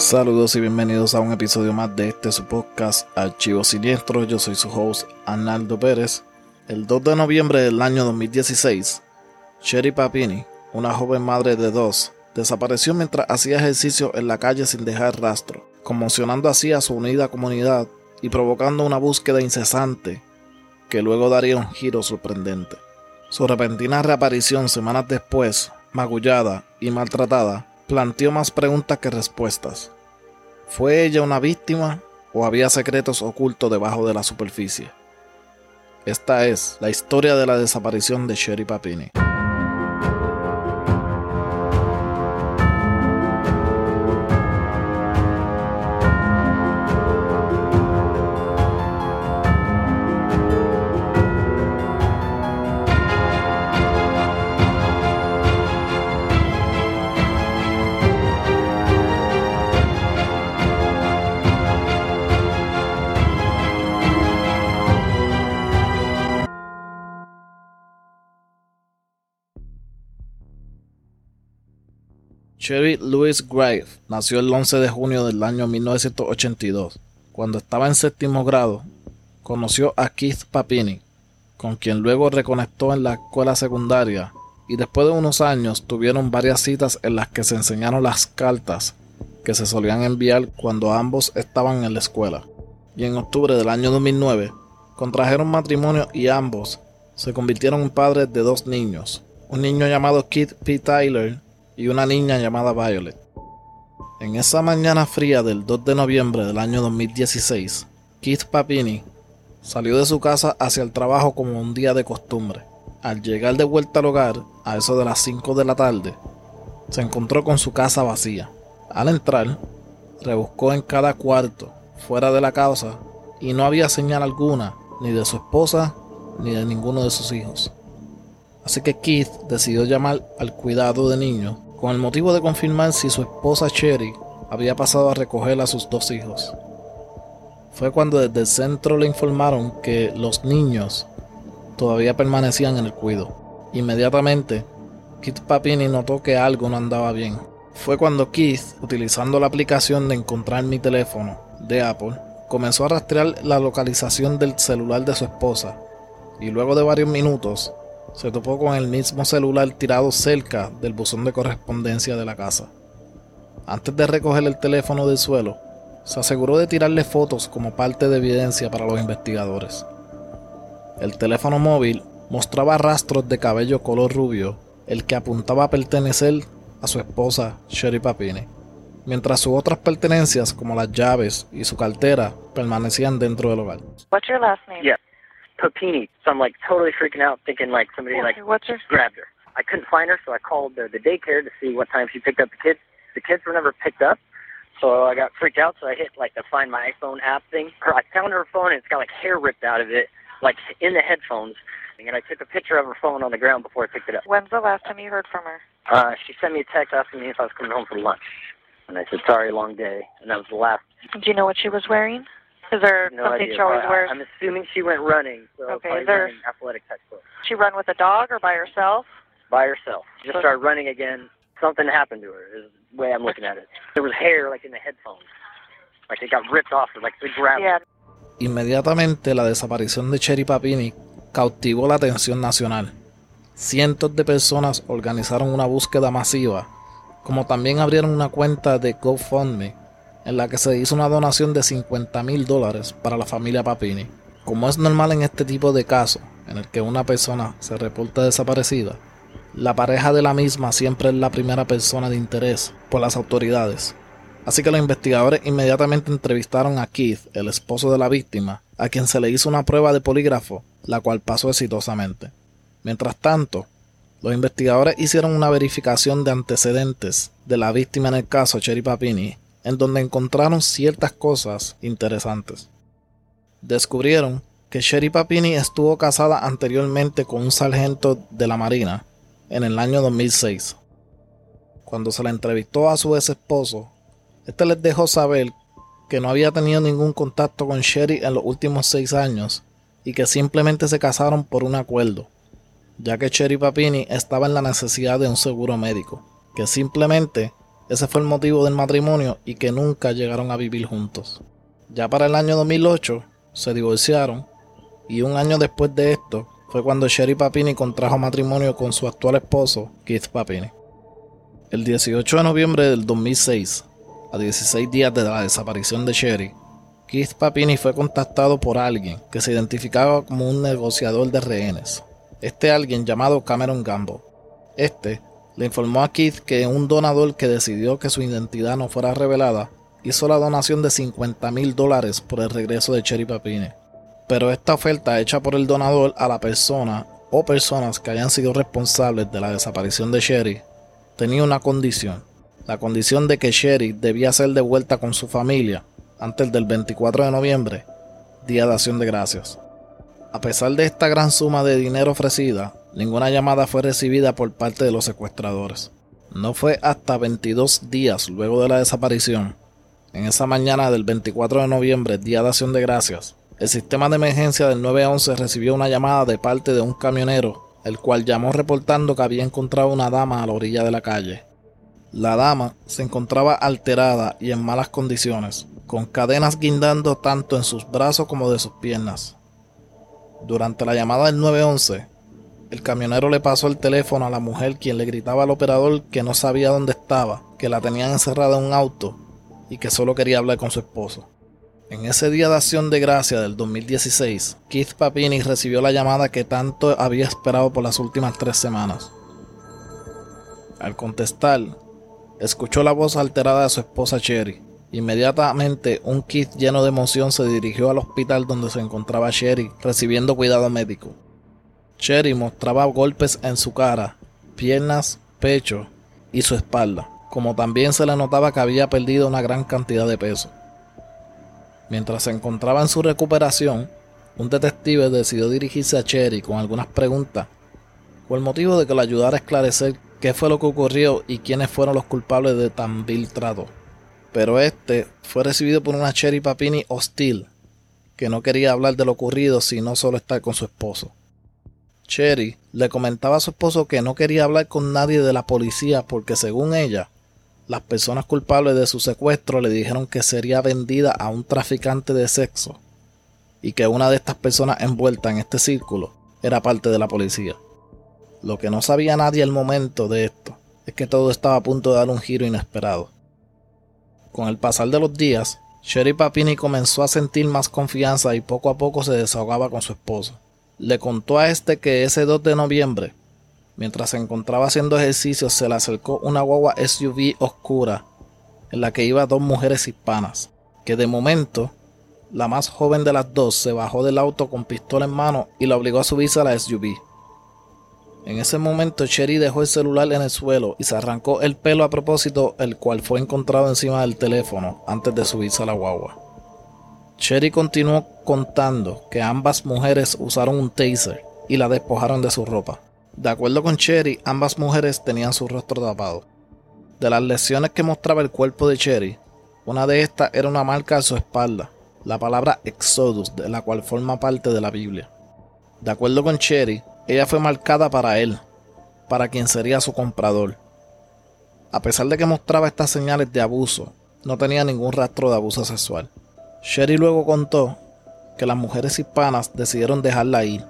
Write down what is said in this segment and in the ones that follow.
Saludos y bienvenidos a un episodio más de su podcast Archivos Siniestros. Yo soy su host Arnaldo Pérez. El 2 de noviembre del año 2016, Sherry Papini, una joven madre de 2, desapareció mientras hacía ejercicio en la calle sin dejar rastro, conmocionando así a su unida comunidad y provocando una búsqueda incesante que luego daría un giro sorprendente. Su repentina reaparición semanas después, magullada y maltratada, planteó más preguntas que respuestas. ¿Fue ella una víctima o había secretos ocultos debajo de la superficie? Esta es la historia de la desaparición de Sherry Papini. Sherry Louise Grave nació el 11 de junio del año 1982. Cuando estaba en séptimo grado, conoció a Keith Papini, con quien luego reconectó en la escuela secundaria, y después de unos años tuvieron varias citas en las que se enseñaron las cartas que se solían enviar cuando ambos estaban en la escuela. Y en octubre del año 2009, contrajeron matrimonio y ambos se convirtieron en padres de 2 niños, un niño llamado Keith P. Tyler y una niña llamada Violet. En esa mañana fría del 2 de noviembre del año 2016, Keith Papini salió de su casa hacia el trabajo como un día de costumbre. Al llegar de vuelta al hogar, a eso de las 5 de la tarde, se encontró con su casa vacía. Al entrar, rebuscó en cada cuarto, fuera de la casa, y no había señal alguna, ni de su esposa, ni de ninguno de sus hijos. Así que Keith decidió llamar al cuidado de niños con el motivo de confirmar si su esposa Sherry había pasado a recoger a sus 2 hijos. Fue cuando desde el centro le informaron que los niños todavía permanecían en el cuidado. Inmediatamente, Keith Papini notó que algo no andaba bien. Fue cuando Keith, utilizando la aplicación de Encontrar mi teléfono de Apple, comenzó a rastrear la localización del celular de su esposa, y luego de varios minutos se topó con el mismo celular tirado cerca del buzón de correspondencia de la casa. Antes de recoger el teléfono del suelo, se aseguró de tirarle fotos como parte de evidencia para los investigadores. El teléfono móvil mostraba rastros de cabello color rubio, el que apuntaba a pertenecer a su esposa Sherry Papini, mientras sus otras pertenencias como las llaves y su cartera permanecían dentro del hogar. What's your last name? Yeah, Papini. So I'm like totally freaking out, thinking like somebody What's her? grabbed her. I couldn't find her, so I called the daycare to see what time she picked up the kids. The kids were never picked up, so I got freaked out. So I hit like the Find My iPhone app thing. I found her phone, and it's got like hair ripped out of it, like in the headphones. And I took a picture of her phone on the ground before I picked it up. When's the last time you heard from her? She sent me a text asking me if I was coming home for lunch, and I said sorry, long day, and that was the last. Do you know what she was wearing? Is there No something idea. she always wears? I'm assuming she went running, so Okay, probably is there- running athletic type clothes. She run with a dog or by herself? By herself. She just started running again. Something happened to her, is the way I'm looking at it. There was hair like in the headphones. Like it got ripped off her, like they grabbed Yeah. her. Inmediatamente la desaparición de Sherry Papini cautivó la atención nacional. Cientos de personas organizaron una búsqueda masiva, como también abrieron una cuenta de GoFundMe en la que se hizo una donación de $50,000 para la familia Papini. Como es normal en este tipo de casos, en el que una persona se reporta desaparecida, la pareja de la misma siempre es la primera persona de interés por las autoridades. Así que los investigadores inmediatamente entrevistaron a Keith, el esposo de la víctima, a quien se le hizo una prueba de polígrafo, la cual pasó exitosamente. Mientras tanto, los investigadores hicieron una verificación de antecedentes de la víctima en el caso Sherry Papini, en donde encontraron ciertas cosas interesantes. Descubrieron que Sherry Papini estuvo casada anteriormente con un sargento de la Marina en el año 2006. Cuando se le entrevistó a su ex esposo, este les dejó saber que no había tenido ningún contacto con Sherry en los últimos 6 años y que simplemente se casaron por un acuerdo, ya que Sherry Papini estaba en la necesidad de un seguro médico, que simplemente ese fue el motivo del matrimonio y que nunca llegaron a vivir juntos. Ya para el año 2008 se divorciaron y un año después de esto fue cuando Sherry Papini contrajo matrimonio con su actual esposo, Keith Papini. El 18 de noviembre del 2006, a 16 días de la desaparición de Sherry, Keith Papini fue contactado por alguien que se identificaba como un negociador de rehenes. Este alguien llamado Cameron Gamble. Le informó a Keith que un donador que decidió que su identidad no fuera revelada hizo la donación de $50,000 por el regreso de Sherry Papini. Pero esta oferta hecha por el donador a la persona o personas que hayan sido responsables de la desaparición de Sherry tenía una condición. La condición de que Sherry debía ser devuelta con su familia antes del 24 de noviembre, Día de Acción de Gracias. A pesar de esta gran suma de dinero ofrecida, ninguna llamada fue recibida por parte de los secuestradores. No fue hasta 22 días luego de la desaparición, en esa mañana del 24 de noviembre, Día de Acción de Gracias, el sistema de emergencia del 911 recibió una llamada de parte de un camionero, el cual llamó reportando que había encontrado una dama a la orilla de la calle. La dama se encontraba alterada y en malas condiciones, con cadenas guindando tanto en sus brazos como de sus piernas. Durante la llamada del 911, el camionero le pasó el teléfono a la mujer, quien le gritaba al operador que no sabía dónde estaba, que la tenían encerrada en un auto y que solo quería hablar con su esposo. En ese Día de Acción de Gracia del 2016, Keith Papini recibió la llamada que tanto había esperado por las últimas 3 semanas. Al contestar, escuchó la voz alterada de su esposa Sherry. Inmediatamente, un Keith lleno de emoción se dirigió al hospital donde se encontraba Sherry recibiendo cuidado médico. Sherry mostraba golpes en su cara, piernas, pecho y su espalda, como también se le notaba que había perdido una gran cantidad de peso. Mientras se encontraba en su recuperación, un detective decidió dirigirse a Sherry con algunas preguntas, con el motivo de que le ayudara a esclarecer qué fue lo que ocurrió y quiénes fueron los culpables de tan vil trato. Pero fue recibido por una Sherry Papini hostil, que no quería hablar de lo ocurrido sino solo estar con su esposo. Sherry le comentaba a su esposo que no quería hablar con nadie de la policía porque, según ella, las personas culpables de su secuestro le dijeron que sería vendida a un traficante de sexo y que una de estas personas envueltas en este círculo era parte de la policía. Lo que no sabía nadie al momento de esto es que todo estaba a punto de dar un giro inesperado. Con el pasar de los días, Sherry Papini comenzó a sentir más confianza y poco a poco se desahogaba con su esposo. Le contó a que ese 2 de noviembre, mientras se encontraba haciendo ejercicio, se le acercó una guagua SUV oscura en la que iban 2 mujeres hispanas, que de momento, la más joven de las 2 se bajó del auto con pistola en mano y la obligó a subirse a la SUV. En ese momento Sherry dejó el celular en el suelo y se arrancó el pelo a propósito, el cual fue encontrado encima del teléfono antes de subirse a la guagua. Sherry continuó contando que ambas mujeres usaron un taser y la despojaron de su ropa. De acuerdo con Sherry, ambas mujeres tenían su rostro tapado. De las lesiones que mostraba el cuerpo de Sherry, una de estas era una marca en su espalda, la palabra Exodus, de la cual forma parte de la Biblia. De acuerdo con Sherry, ella fue marcada para él, para quien sería su comprador. A pesar de que mostraba estas señales de abuso, no tenía ningún rastro de abuso sexual. Sherry luego contó que las mujeres hispanas decidieron dejarla ir.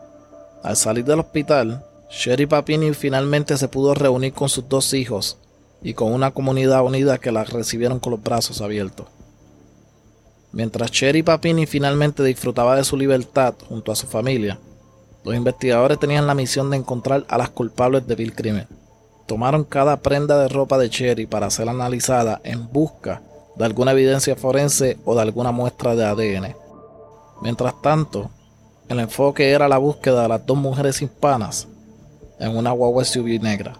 Al salir del hospital, Sherry Papini finalmente se pudo reunir con sus 2 hijos y con una comunidad unida que la recibieron con los brazos abiertos. Mientras Sherry Papini finalmente disfrutaba de su libertad junto a su familia, los investigadores tenían la misión de encontrar a las culpables de vil crimen. Tomaron cada prenda de ropa de Sherry para ser analizada en busca de alguna evidencia forense o de alguna muestra de ADN. Mientras tanto, el enfoque era la búsqueda de las 2 mujeres hispanas en una guagua SUV negra.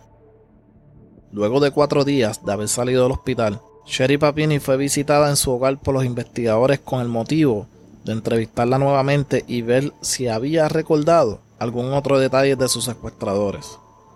Luego de 4 días de haber salido del hospital, Sherry Papini fue visitada en su hogar por los investigadores con el motivo de entrevistarla nuevamente y ver si había recordado algún otro detalle de sus secuestradores.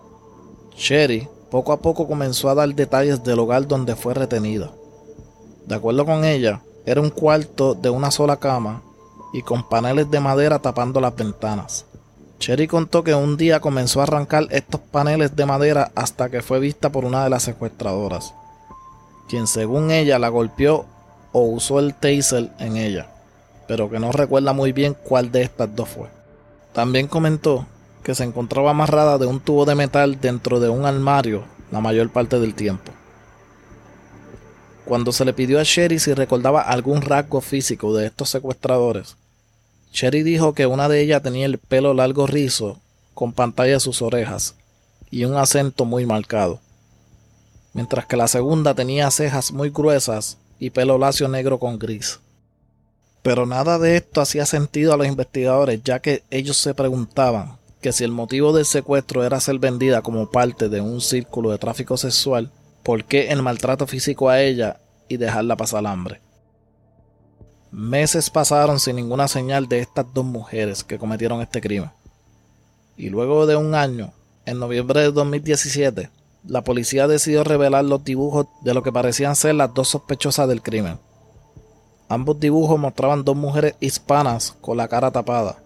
Sherry poco a poco comenzó a dar detalles del hogar donde fue retenida. De acuerdo con ella, era un cuarto de una sola cama y con paneles de madera tapando las ventanas. Sherry contó que un día comenzó a arrancar estos paneles de madera hasta que fue vista por una de las secuestradoras. quien según ella la golpeó o usó el taser en ella, pero que no recuerda muy bien cuál de estas dos fue. También comentó que se encontraba amarrada de un tubo de metal dentro de un armario la mayor parte del tiempo. Cuando se le pidió a Sherry si recordaba algún rasgo físico de estos secuestradores, Sherry dijo que una de ellas tenía el pelo largo rizo con pantalla en sus orejas y un acento muy marcado, mientras que la segunda tenía cejas muy gruesas y pelo lacio negro con gris. Pero nada de esto hacía sentido a los investigadores, ya que ellos se preguntaban que si el motivo del secuestro era ser vendida como parte de un círculo de tráfico sexual, ¿por qué el maltrato físico a ella y dejarla pasar hambre? Meses pasaron sin ninguna señal de estas dos mujeres que cometieron este crimen. Y luego de un año, en noviembre de 2017, la policía decidió revelar los dibujos de lo que parecían ser las dos sospechosas del crimen. Ambos dibujos mostraban dos mujeres hispanas con la cara tapada.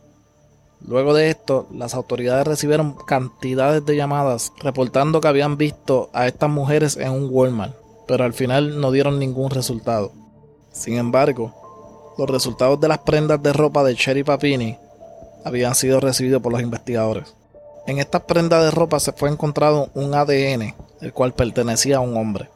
Luego de esto, las autoridades recibieron cantidades de llamadas reportando que habían visto a estas mujeres en un Walmart, pero al final no dieron ningún resultado. Sin embargo, los resultados de las prendas de ropa de Sherry Papini habían sido recibidos por los investigadores. En estas prendas de ropa se fue encontrado un ADN, el cual pertenecía a un hombre.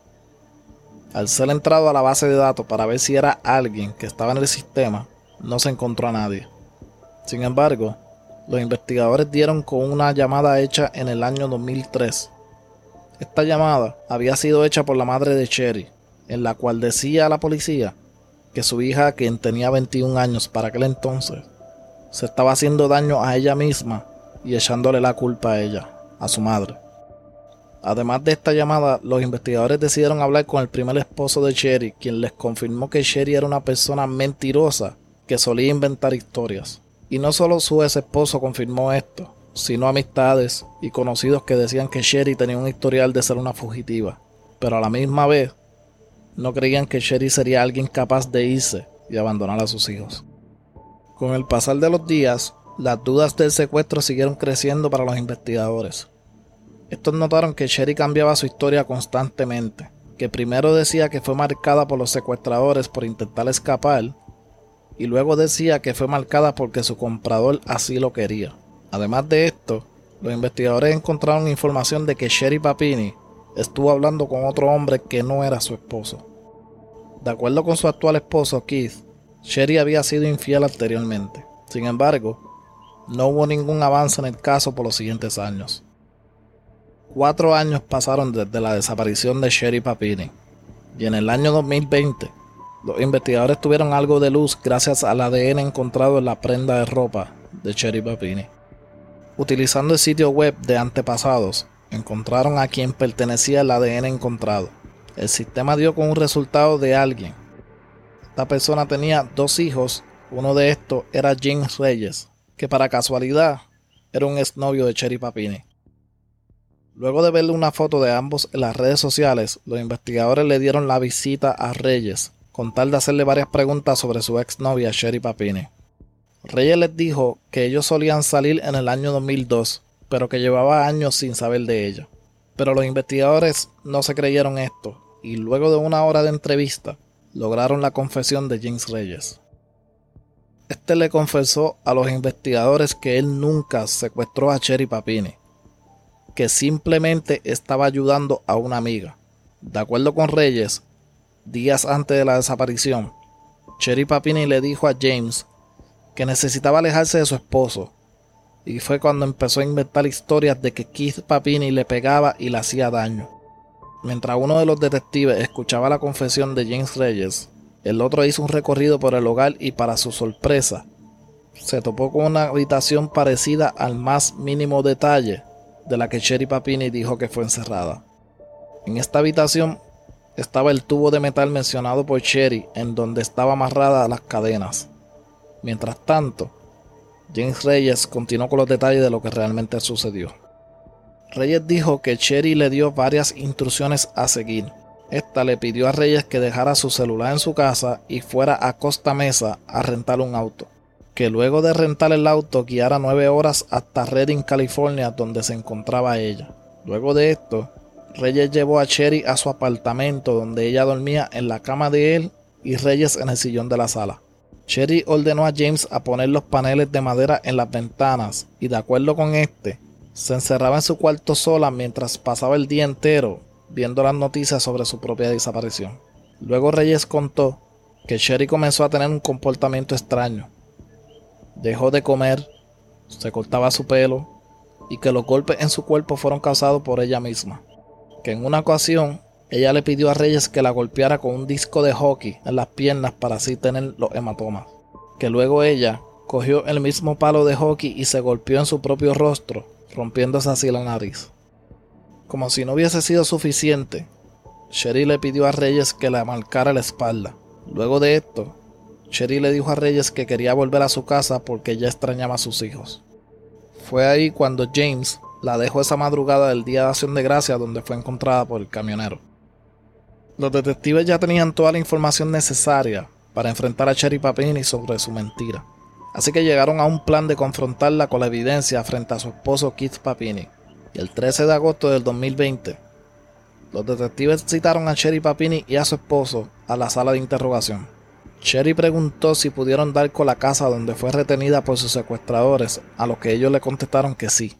Al ser entrado a la base de datos para ver si era alguien que estaba en el sistema, no se encontró a nadie. Sin embargo, los investigadores dieron con una llamada hecha en el año 2003. Esta llamada había sido hecha por la madre de Sherry, en la cual decía a la policía que su hija, quien tenía 21 años para aquel entonces, se estaba haciendo daño a ella misma y echándole la culpa a ella, a su madre. Además de esta llamada, los investigadores decidieron hablar con el primer esposo de Sherry, quien les confirmó que Sherry era una persona mentirosa que solía inventar historias. Y no solo su ex esposo confirmó esto, sino amistades y conocidos que decían que Sherry tenía un historial de ser una fugitiva, pero a la misma vez no creían que Sherry sería alguien capaz de irse y abandonar a sus hijos. Con el pasar de los días, las dudas del secuestro siguieron creciendo para los investigadores. Estos notaron que Sherry cambiaba su historia constantemente, que primero decía que fue marcada por los secuestradores por intentar escapar, y luego decía que fue marcada porque su comprador así lo quería. Además de esto, los investigadores encontraron información de que Sherry Papini estuvo hablando con otro hombre que no era su esposo. De acuerdo con su actual esposo Keith, Sherry había sido infiel anteriormente. Sin embargo, no hubo ningún avance en el caso por los siguientes años. 4 años pasaron desde la desaparición de Sherry Papini, y en el año 2020, los investigadores tuvieron algo de luz gracias al ADN encontrado en la prenda de ropa de Sherry Papini. Utilizando el sitio web de antepasados, encontraron a quien pertenecía el ADN encontrado. El sistema dio con un resultado de alguien. Esta persona tenía 2 hijos, uno de estos era James Reyes, que para casualidad era un exnovio de Sherry Papini. Luego de verle una foto de ambos en las redes sociales, los investigadores le dieron la visita a Reyes, con tal de hacerle varias preguntas sobre su exnovia Sherry Papini. Reyes les dijo que ellos solían salir en el año 2002, pero que llevaba años sin saber de ella. Pero los investigadores no se creyeron esto, y luego de 1 hora de entrevista, lograron la confesión de James Reyes. Este le confesó a los investigadores que él nunca secuestró a Sherry Papini, que simplemente estaba ayudando a una amiga. De acuerdo con Reyes, días antes de la desaparición, Sherry Papini le dijo a James que necesitaba alejarse de su esposo, y fue cuando empezó a inventar historias de que Keith Papini le pegaba y le hacía daño. Mientras uno de los detectives escuchaba la confesión de James Reyes, el otro hizo un recorrido por el hogar y, para su sorpresa, se topó con una habitación parecida al más mínimo detalle de la que Sherry Papini dijo que fue encerrada. En esta habitación estaba el tubo de metal mencionado por Sherry, en donde estaba amarrada a las cadenas. Mientras tanto, James Reyes continuó con los detalles de lo que realmente sucedió. Reyes dijo que Sherry le dio varias instrucciones a seguir. Esta le pidió a Reyes que dejara su celular en su casa y fuera a Costa Mesa a rentar un auto. Que luego de rentar el auto guiara 9 horas hasta Redding, California, donde se encontraba ella. Luego de esto, Reyes llevó a Sherry a su apartamento donde ella dormía en la cama de él y Reyes en el sillón de la sala. Sherry ordenó a James a poner los paneles de madera en las ventanas y de acuerdo con este, se encerraba en su cuarto sola mientras pasaba el día entero viendo las noticias sobre su propia desaparición. Luego Reyes contó que Sherry comenzó a tener un comportamiento extraño. Dejó de comer, se cortaba su pelo y que los golpes en su cuerpo fueron causados por ella misma. Que en una ocasión ella le pidió a Reyes que la golpeara con un disco de hockey en las piernas para así tener los hematomas. Que luego ella cogió el mismo palo de hockey y se golpeó en su propio rostro, rompiéndose así la nariz. Como si no hubiese sido suficiente, Sherry le pidió a Reyes que le marcara la espalda. Luego de esto, Sherry le dijo a Reyes que quería volver a su casa porque ya extrañaba a sus hijos. Fue ahí cuando James la dejó esa madrugada del Día de Acción de Gracias donde fue encontrada por el camionero. Los detectives ya tenían toda la información necesaria para enfrentar a Sherry Papini sobre su mentira. Así que llegaron a un plan de confrontarla con la evidencia frente a su esposo Keith Papini. Y el 13 de agosto del 2020, los detectives citaron a Sherry Papini y a su esposo a la sala de interrogación. Sherry preguntó si pudieron dar con la casa donde fue retenida por sus secuestradores, a lo que ellos le contestaron que sí.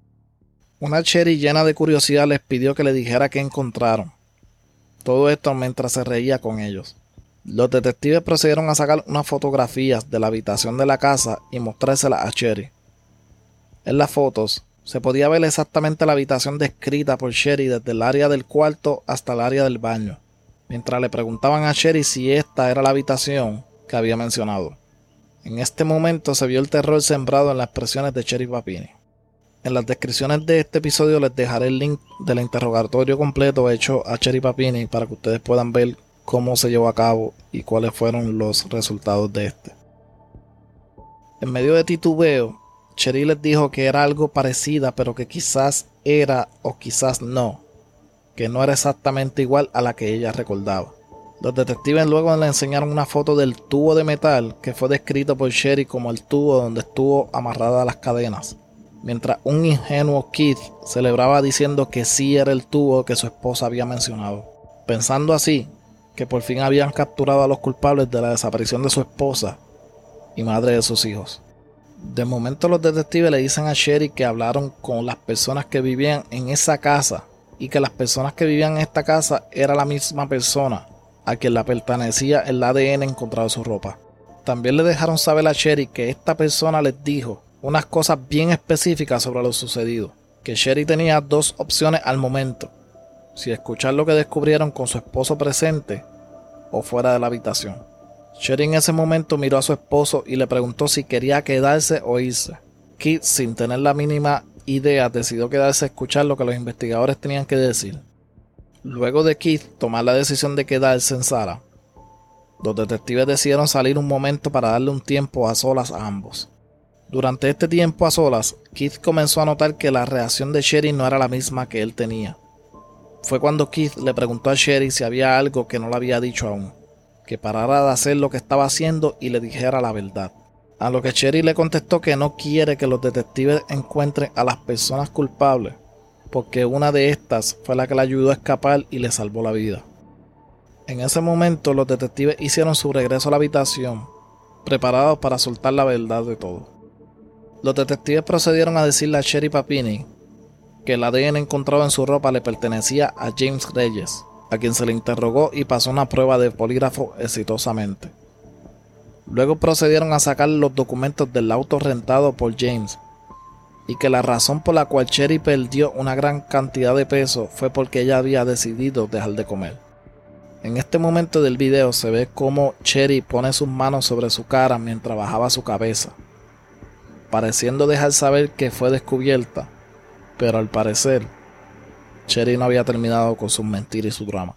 Una Sherry llena de curiosidad les pidió que le dijera qué encontraron. Todo esto mientras se reía con ellos. Los detectives procedieron a sacar unas fotografías de la habitación de la casa y mostrárselas a Sherry. En las fotos se podía ver exactamente la habitación descrita por Sherry desde el área del cuarto hasta el área del baño, mientras le preguntaban a Sherry si esta era la habitación que había mencionado. En este momento se vio el terror sembrado en las expresiones de Sherry Papini. En las descripciones de este episodio les dejaré el link del interrogatorio completo hecho a Sherry Papini para que ustedes puedan ver cómo se llevó a cabo y cuáles fueron los resultados de este. En medio de titubeo, Sherry les dijo que era algo parecida pero que quizás era o quizás no, que no era exactamente igual a la que ella recordaba. Los detectives luego le enseñaron una foto del tubo de metal que fue descrito por Sherry como el tubo donde estuvo amarrada a las cadenas, mientras un ingenuo Keith celebraba diciendo que sí era el tubo que su esposa había mencionado. Pensando así, que por fin habían capturado a los culpables de la desaparición de su esposa y madre de sus hijos. De momento los detectives le dicen a Sherry que hablaron con las personas que vivían en esa casa y que las personas que vivían en esta casa era la misma persona a quien le pertenecía el ADN encontrado en su ropa. También le dejaron saber a Sherry que esta persona les dijo unas cosas bien específicas sobre lo sucedido, que Sherry tenía dos opciones al momento: si escuchar lo que descubrieron con su esposo presente o fuera de la habitación. Sherry en ese momento miró a su esposo y le preguntó si quería quedarse o irse. Keith, sin tener la mínima idea, decidió quedarse a escuchar lo que los investigadores tenían que decir. Luego de Keith tomar la decisión de quedarse en sala, los detectives decidieron salir un momento para darle un tiempo a solas a ambos. Durante este tiempo a solas, Keith comenzó a notar que la reacción de Sherry no era la misma que él tenía. Fue cuando Keith le preguntó a Sherry si había algo que no le había dicho aún, que parara de hacer lo que estaba haciendo y le dijera la verdad. A lo que Sherry le contestó que no quiere que los detectives encuentren a las personas culpables, porque una de estas fue la que le ayudó a escapar y le salvó la vida. En ese momento los detectives hicieron su regreso a la habitación, preparados para soltar la verdad de todo. Los detectives procedieron a decirle a Sherry Papini que el ADN encontrado en su ropa le pertenecía a James Reyes, a quien se le interrogó y pasó una prueba de polígrafo exitosamente. Luego procedieron a sacar los documentos del auto rentado por James, y que la razón por la cual Sherry perdió una gran cantidad de peso fue porque ella había decidido dejar de comer. En este momento del video se ve cómo Sherry pone sus manos sobre su cara mientras bajaba su cabeza, pareciendo dejar saber que fue descubierta, pero al parecer Sherry no había terminado con sus mentiras y su drama.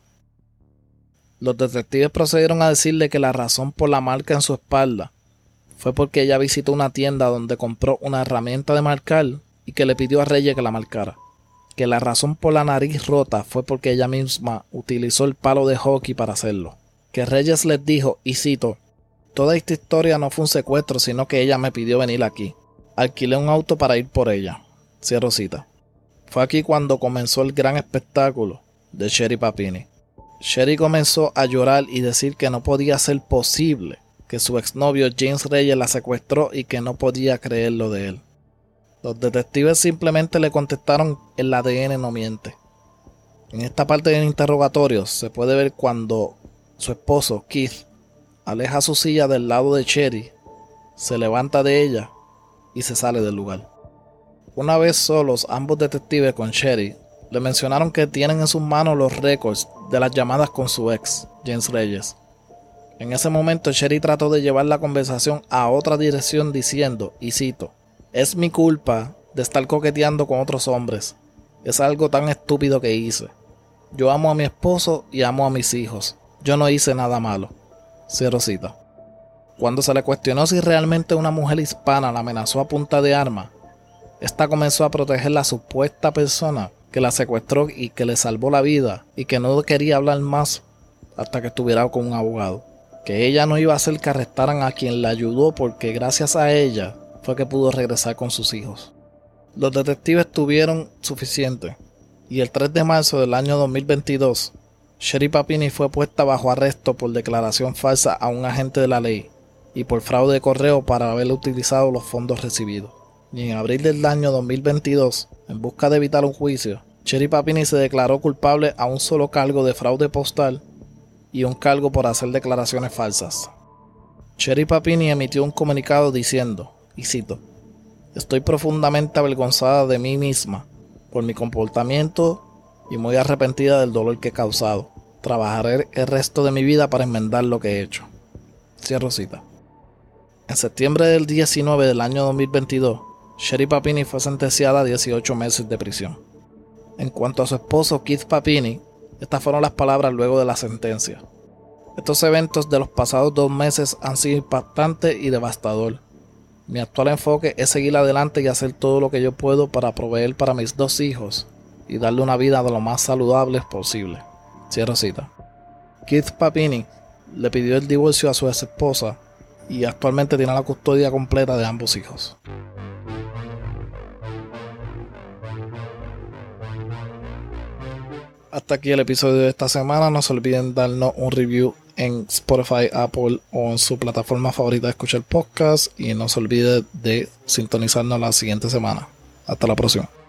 Los detectives procedieron a decirle que la razón por la marca en su espalda fue porque ella visitó una tienda donde compró una herramienta de marcar y que le pidió a Reyes que la marcara. Que la razón por la nariz rota fue porque ella misma utilizó el palo de hockey para hacerlo. Que Reyes les dijo, y cito: "Toda esta historia no fue un secuestro, sino que ella me pidió venir aquí. Alquilé un auto para ir por ella". Cierro cita. Fue aquí cuando comenzó el gran espectáculo de Sherry Papini. Sherry comenzó a llorar y decir que no podía ser posible que su exnovio James Reyes la secuestró y que no podía creerlo de él. Los detectives simplemente le contestaron: el ADN no miente. En esta parte del interrogatorio se puede ver cuando su esposo Keith aleja su silla del lado de Sherry, se levanta de ella y se sale del lugar. Una vez solos, ambos detectives con Sherry le mencionaron que tienen en sus manos los récords de las llamadas con su ex, James Reyes. En ese momento Sherry trató de llevar la conversación a otra dirección diciendo, y cito: es mi culpa de estar coqueteando con otros hombres. Es algo tan estúpido que hice. Yo amo a mi esposo y amo a mis hijos. Yo no hice nada malo. Cierro cita. Cuando se le cuestionó si realmente una mujer hispana la amenazó a punta de arma, esta comenzó a proteger la supuesta persona que la secuestró y que le salvó la vida y que no quería hablar más hasta que estuviera con un abogado. Que ella no iba a hacer que arrestaran a quien la ayudó porque gracias a ella fue que pudo regresar con sus hijos. Los detectives tuvieron suficiente y el 3 de marzo del año 2022, Sherry Papini fue puesta bajo arresto por declaración falsa a un agente de la ley y por fraude de correo para haber utilizado los fondos recibidos. Y en abril del año 2022, en busca de evitar un juicio, Sherry Papini se declaró culpable a un solo cargo de fraude postal y un cargo por hacer declaraciones falsas. Sherry Papini emitió un comunicado diciendo, y cito: estoy profundamente avergonzada de mí misma por mi comportamiento y muy arrepentida del dolor que he causado. Trabajaré el resto de mi vida para enmendar lo que he hecho. Cierro cita. En septiembre del 19 del año 2022, Sherry Papini fue sentenciada a 18 meses de prisión. En cuanto a su esposo Keith Papini, estas fueron las palabras luego de la sentencia: estos eventos de los pasados 2 meses han sido impactantes y devastador. Mi actual enfoque es seguir adelante y hacer todo lo que yo puedo para proveer para mis 2 hijos y darle una vida de lo más saludable posible. Cierro cita. Keith Papini le pidió el divorcio a su ex esposa y actualmente tiene la custodia completa de ambos hijos. Hasta aquí el episodio de esta semana. No se olviden darnos un review en Spotify, Apple o en su plataforma favorita de escuchar podcast. Y no se olvide de sintonizarnos la siguiente semana. Hasta la próxima.